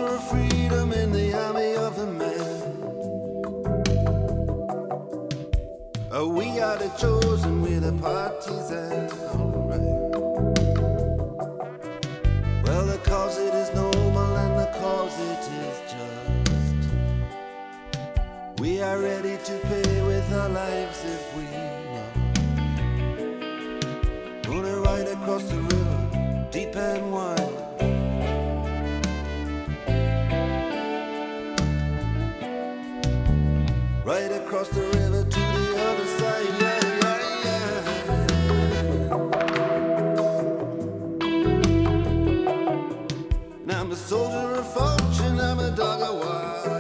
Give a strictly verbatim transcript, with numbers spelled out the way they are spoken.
soldier of freedom in the army of the man. Oh, we are the chosen, we're the partisans. Alright. Well, the cause it is noble and the cause it is just. We are ready to pay with our lives if we must. Gonna ride across the river, deep and wide. Right across the river to the other side, yeah, yeah, yeah. Now I'm a soldier of fortune, I'm a dog of war.